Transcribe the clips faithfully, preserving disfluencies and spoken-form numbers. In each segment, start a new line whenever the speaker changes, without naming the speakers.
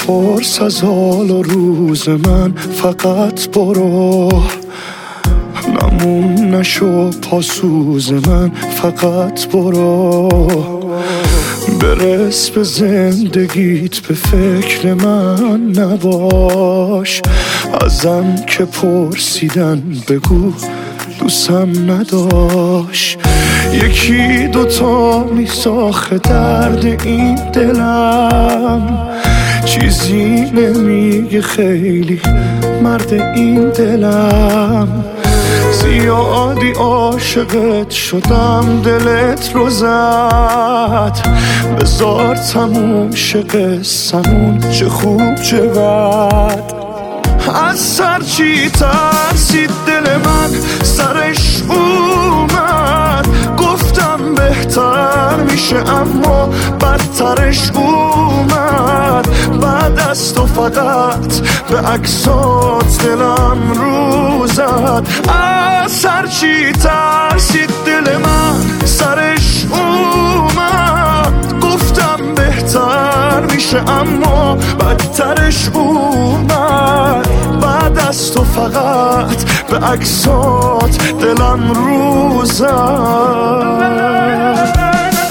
نپرس از حال و روز من، فقط برو. نمون نشو پاسوز من، فقط برو. برس به زندگیت، به فکر من نباش. ازم که پرسیدن بگو دوستم نداشت. یکی دوتا نیست آخه درد این دلم، چیزی نمیگه خیلی مرد این دلم. زیادی عاشقت شدم دلت رو زد، بذار تموم شه قصمون، چه خوب چه بد. از سر چی ترسید دل من، سرش اومد. گفتم بهتر میشه اما بدترش اومد. بعد از تو فقط به عکسات دلم رو زد. از سر چی ترسید دل من، سرش اومد. گفتم بهتر میشه اما بدترش اومد. بعد از تو فقط به عکسات دلم رو زد.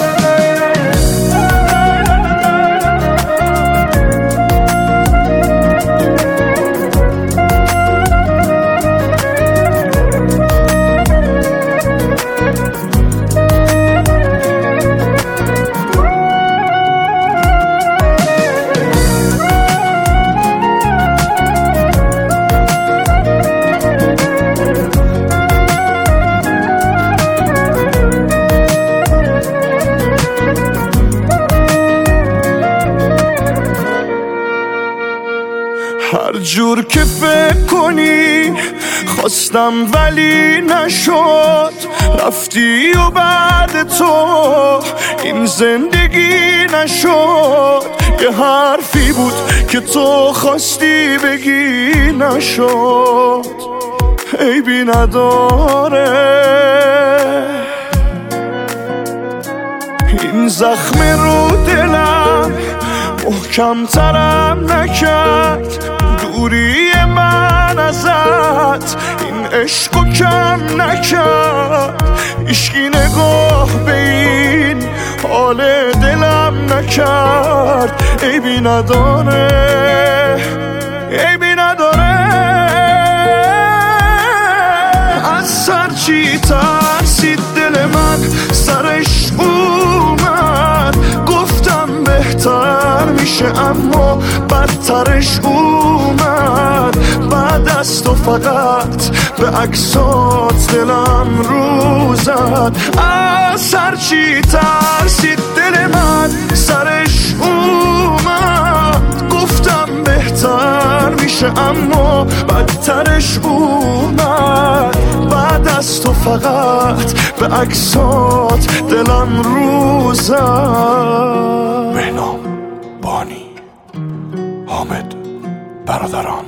هر جور که فکر کنی خواستم ولی نشد. رفتی و بعد تو این زندگی نشد. یه حرفی بود که تو خواستی بگی نشد. عیبی نداره این زخم رو دلم محکم ترم نکرد. دوری من ازت این عشقو کم نکرد. عشقی نگاه به این حال دلم نکرد. عیبی نداره، عیبی نداره. از سر چی ترسید دل من، سرش اومد. گفتم بهتر میشه اما بدترش اومد. بعد از تو فقط به عکسات دلم رو زد. از سر چی ترسید دل من، سرش اومد. گفتم بهتر میشه اما بدترش اومد. بعد از تو فقط به عکسات دلم رو زد.
بهنام، بانی، حامد، برادران.